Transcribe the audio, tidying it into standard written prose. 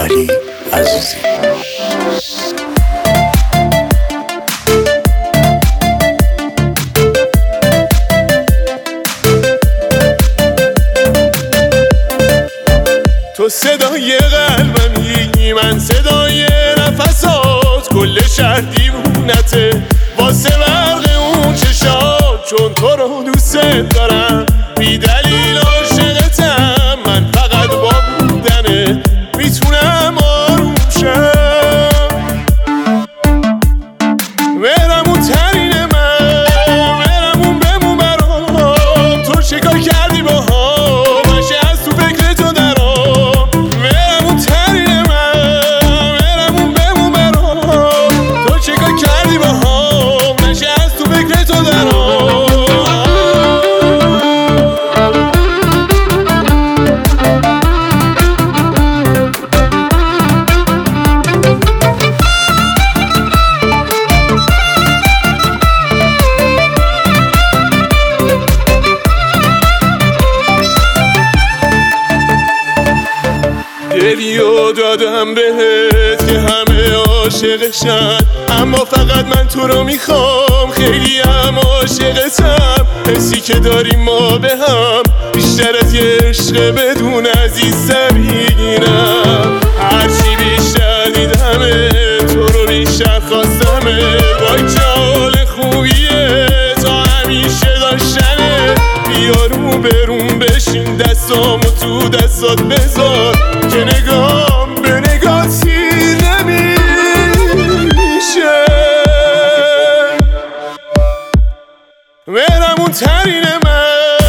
علی عزیزی. تو صدای قلبمی، من صدای نفسات، کل شهر دیوونته واسه برق اون چشات. چون تو رو دوست دارم بی دلیل عاشقتم، من فقط با بودنه میتونم آروم شم. مهرمون ترین من، مهرمون بمون برام، تو چیکار کردی با هم نشه از تو فکر تو درام. مهرمون ترین من، مهرمون بمون برام، تو چیکار کردی با هم نشه از تو فکر تو درام. دلیو دادم بهت که همه عاشقشن، اما فقط من تو رو میخوام، خیلی هم عاشقتم. حسی که داریم ما به هم بیشتر از یه عشق بدون عزیزم میگینم. هرچی بیشتر دیدمه تو رو بیشتر خواستمه، وای چه حال خوبیه تا همیشه داشتنه. بیا رو برون بشین دستامو تو دستات بذار، که نگام به نگاتی نمیشه. مهرمون ترین من،